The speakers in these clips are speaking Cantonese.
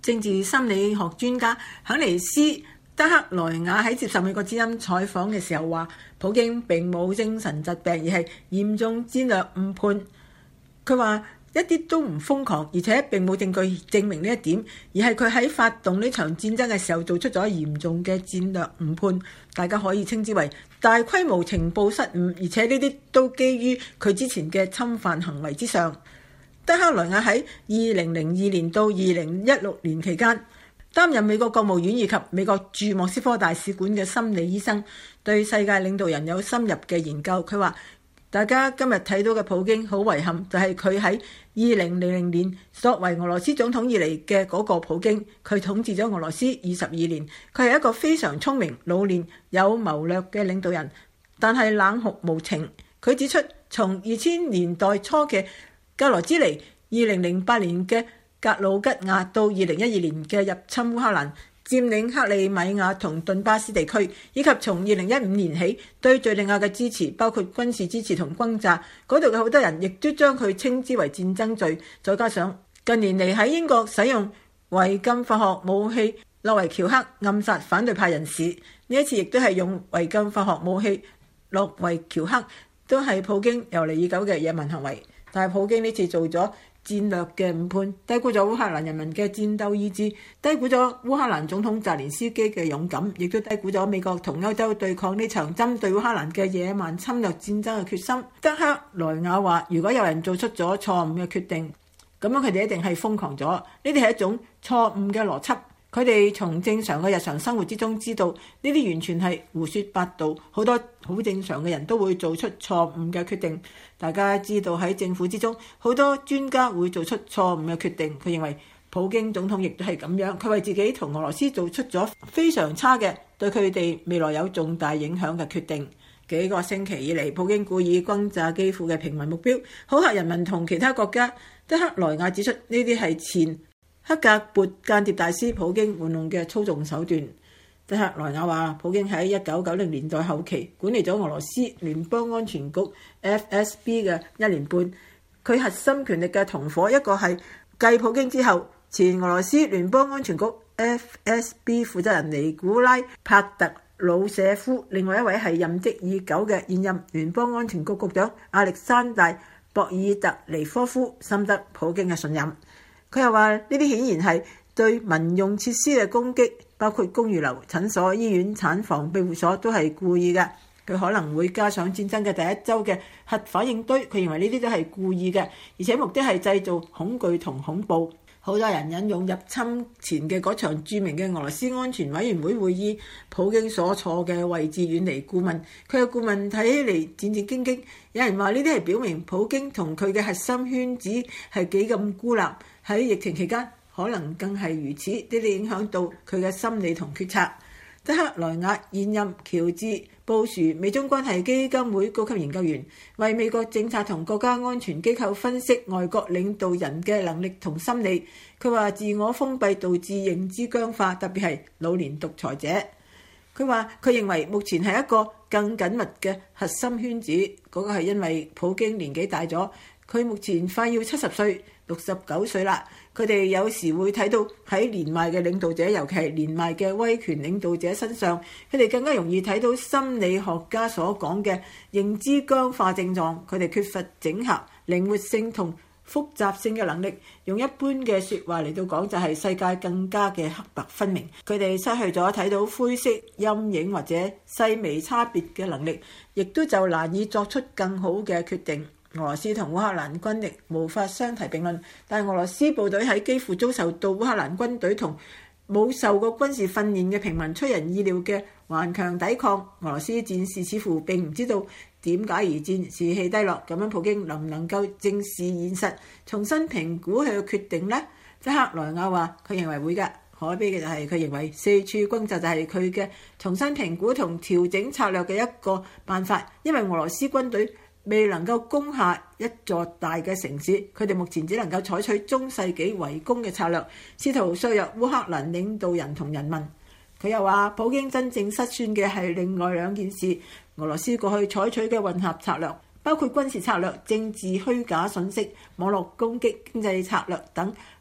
政治心理學專家肯尼斯·德克萊雅喺接受美國之音採訪嘅時候話，普京並冇精神疾病，而係嚴重戰略誤判。佢話一啲都唔瘋狂，而且並冇證據證明呢一點，而係佢喺發動呢場戰爭嘅時候做出咗嚴重嘅戰略誤判，大家可以稱之為大規模情報失誤，而且呢啲都基於佢之前嘅侵犯行為之上。德克萊雅喺2002年到2016年期間擔任美國國務院以及美國駐莫斯科大使館嘅心理醫生，對世界領導人有深入嘅研究。佢話大家今日睇到嘅普京好遺憾，就係佢喺2000年作為俄羅斯總統以嚟嘅嗰個普京，佢統治咗俄羅斯22年，佢係一個非常聰明、老練、有謀略嘅領導人，但係冷酷無情。佢指出，從2000年代初嘅格羅茲尼，2008年嘅格魯吉亞到2012年嘅入侵烏克蘭，佔領克里米亞同頓巴斯地區，以及從2015年起對敘利亞嘅支持，包括軍事支持同轟炸，嗰度嘅好多人亦都將佢稱之為戰爭罪。再加上近年嚟喺英國使用違禁化學武器諾維喬克暗殺反對派人士，呢一次亦都係用違禁化學武器諾維喬克，都係普京由嚟已久嘅野蠻行為。但係普京呢次做咗戰略嘅誤判，低估咗烏克蘭人民嘅戰鬥意志，低估咗烏克蘭總統澤連斯基嘅勇敢，亦都低估咗美國同歐洲對抗呢場針對烏克蘭嘅野蠻侵略戰爭嘅決心。德克萊雅話，如果有人做出咗錯誤嘅決定，咁樣佢哋一定係瘋狂咗，呢啲係一種錯誤嘅邏輯。佢哋從正常嘅日常生活之中知道，呢啲完全係胡說八道。好多好正常嘅人都會做出錯誤嘅決定。大家知道喺政府之中，好多專家會做出錯誤嘅決定。佢認為普京總統亦都係咁樣，佢為自己同俄羅斯做出咗非常差嘅，對佢哋未來有重大影響嘅決定。幾個星期以嚟，普京故意轟炸基輔嘅平民目標，恐嚇人民同其他國家。德克萊雅指出，呢啲係前克格勃間諜大師普京玩弄嘅操縱手段。德克萊雅話，普京喺1990年代後期管理咗俄羅斯聯邦安全局 FSB 嘅1年半，佢核心權力嘅同夥一個係繼普京之後前俄羅斯聯邦安全局 FSB 負責人尼古拉帕特魯舍夫，另外一位係任職已久嘅現任聯邦安全局局長亞歷山大博爾特尼科夫，深得普京嘅信任。佢又話，呢啲顯然係對民用設施嘅攻擊，包括公寓樓、診所、醫院、產房、庇護所，都係故意嘅。佢可能會加上戰爭嘅第一週嘅核反應堆，佢認為呢啲都係故意嘅，而且目的係製造恐懼同恐怖。好多人引用入侵前嘅嗰場著名嘅俄羅斯安全委員會會議，普京所坐嘅位置遠離顧問，佢嘅顧問睇起嚟戰戰兢兢。有人話呢啲係表明普京同佢嘅核心圈子係幾咁孤立，喺疫情期間可能更係如此，呢啲影響到佢嘅心理同決策。德克萊雅現任喬治布殊美中關係基金會高級研究員，為美國政策同國家安全機構分析外國領導人嘅能力同心理。佢話自我封閉導致認知僵化，特別係老年獨裁者。佢話佢認為目前係一個更緊密嘅核心圈子，嗰個係因為普京年紀大咗，佢目前快要70歲，69歲啦。佢哋有時會睇到喺年邁嘅領導者，尤其係年邁嘅威權領導者身上，佢哋更加容易睇到心理學家所講嘅認知僵化症狀。佢哋缺乏整合、靈活性同複雜性嘅能力。用一般嘅説話嚟到講，就係世界更加嘅黑白分明。佢哋失去咗睇到灰色陰影或者細微差別嘅能力，亦都就難以作出更好嘅決定。俄羅斯同烏克蘭軍力無法相提並論，但係俄羅斯部隊喺幾乎遭受到烏克蘭軍隊同冇受過軍事訓練嘅平民出人意料嘅頑強抵抗。俄羅斯戰士似乎並唔知道點解而戰，士氣低落。咁樣普京能唔能夠正視現實，重新評估佢嘅決定呢？德克萊雅話佢認為會㗎。可悲嘅就係佢認為四處轟炸就係佢嘅重新評估同調整策略嘅一個辦法，因為俄羅斯軍隊未能夠攻下一座大嘅城市，佢哋目前只能夠採取中世紀圍攻嘅策略，試圖削弱烏克蘭領導人同人民。佢又話，普京真正失算嘅係另外兩件事。俄羅斯過去採取嘅混合策略，包括軍事策略、政治虛假信息、網絡攻擊、經濟策略等，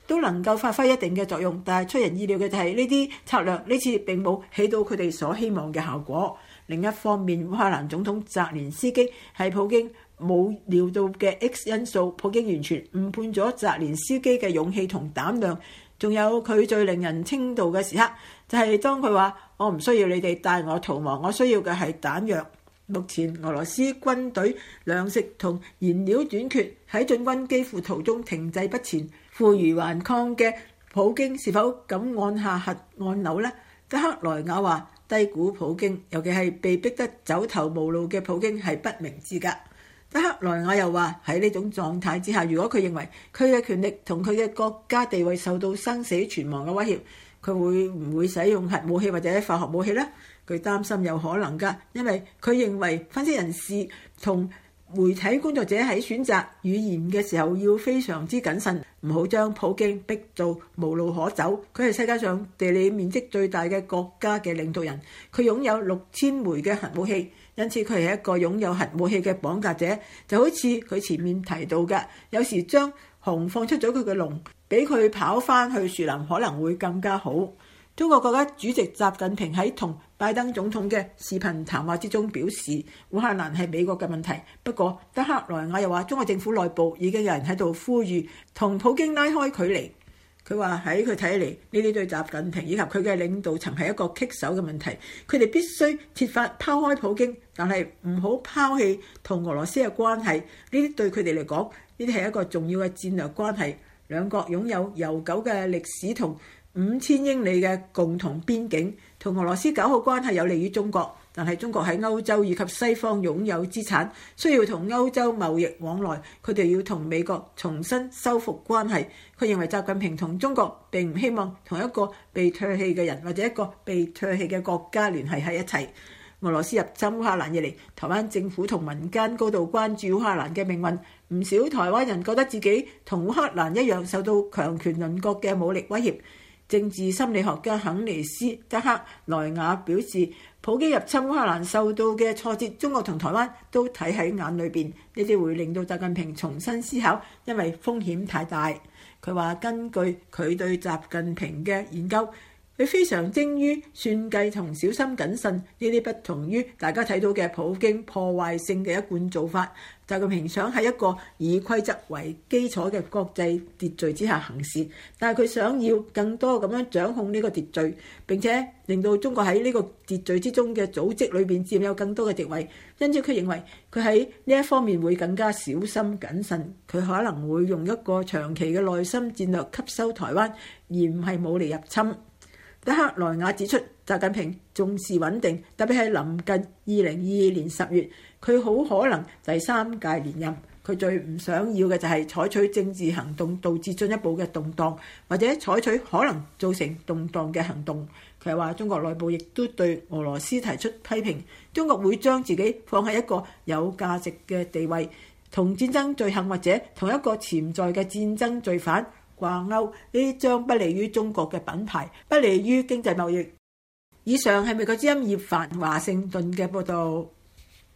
都能夠發揮一定嘅作用，但係出人意料嘅就係呢啲策略呢次並冇起到佢哋所希望嘅效果。另一方面，烏克蘭總統澤連斯基係普京冇料到嘅 X 因素，普京完全誤判咗澤連斯基嘅勇氣同膽量。仲有佢最令人稱道嘅時刻，就係當佢話：我唔需要你哋帶我逃亡，我需要嘅係彈藥。目前俄羅斯軍隊糧食同燃料短缺，喺進軍基輔途中停滯不前，負隅頑抗嘅普京是否敢按下核按鈕呢？德克萊雅話：低估普京，尤其係被逼得走投無路嘅普京係不明智㗎。德克萊雅又話：喺呢種狀態之下，如果佢認為佢嘅權力同佢嘅國家地位受到生死存亡嘅威脅，佢會唔會使用核武器或者化學武器呢？佢擔心有可能㗎，因為佢認為分析人士同媒體工作者喺選擇語言嘅時候要非常之謹慎，唔好將普京逼到無路可走。佢係世界上地理面積最大嘅國家嘅領導人，佢擁有6000枚嘅核武器，因此佢係一個擁有核武器嘅綁架者。就好似佢前面提到嘅，有時將熊放出咗佢嘅籠，俾佢跑返去樹林可能會更加好。中國國家主席習近平喺同拜登總統嘅視頻談話之中表示，烏克蘭係美國嘅問題。不過德克萊雅又話，中國政府內部已經有人喺度呼籲同普京拉開距離。佢話喺佢睇嚟，呢啲對習近平以及佢嘅領導層係一個棘手嘅問題。佢哋必須設法拋開普京，但係唔好拋棄同俄羅斯嘅關係。呢啲對佢哋嚟講，呢啲係一個重要嘅戰略關係。兩國擁有悠久嘅歷史同5000英里嘅共同邊境，同俄羅斯搞好關係有利於中國，但係中國喺歐洲以及西方擁有資產，需要同歐洲貿易往來，佢哋要同美國重新修復關係。佢認為習近平同中國並唔希望同一個被唾棄嘅人或者一個被唾棄嘅國家聯繫喺一齊。俄羅斯入侵烏克蘭以嚟，台灣政府同民間高度關注烏克蘭嘅命運，唔少台灣人覺得自己同烏克蘭一樣受到強權鄰國嘅武力威脅。政治心理學家肯尼斯·德克萊雅表示，普京入侵烏克蘭受到嘅挫折，中國同台灣都睇喺眼裏邊，呢啲會令到習近平重新思考，因為風險太大。佢話根據佢對習近平嘅研究，佢非常精於算計同小心謹慎，呢啲不同於大家睇到嘅普京破壞性嘅一貫做法。習近平想喺一個以規則為基礎嘅國際秩序之下行事，但係佢想要更多咁樣掌控呢個秩序，並且令到中國喺呢個秩序之中嘅組織裏邊佔有更多嘅地位。因此佢認為佢喺呢一方面會更加小心謹慎，佢可能會用一個長期嘅內心戰略吸收台灣，而唔係武力入侵。德克萊雅指出，習近平重視穩定，特別係臨近2022年10月，佢好可能第3屆連任。佢最唔想要嘅就係採取政治行動導致進一步嘅動盪，或者採取可能造成動盪嘅行動。佢係話中國內部亦都對俄羅斯提出批評，中國會將自己放喺一個有價值嘅地位，同戰爭罪行或者同一個潛在嘅戰爭罪犯掛鈎，呢將不利於中國嘅品牌，不利於經濟貿易。以上係美國之音葉凡華盛頓嘅報導。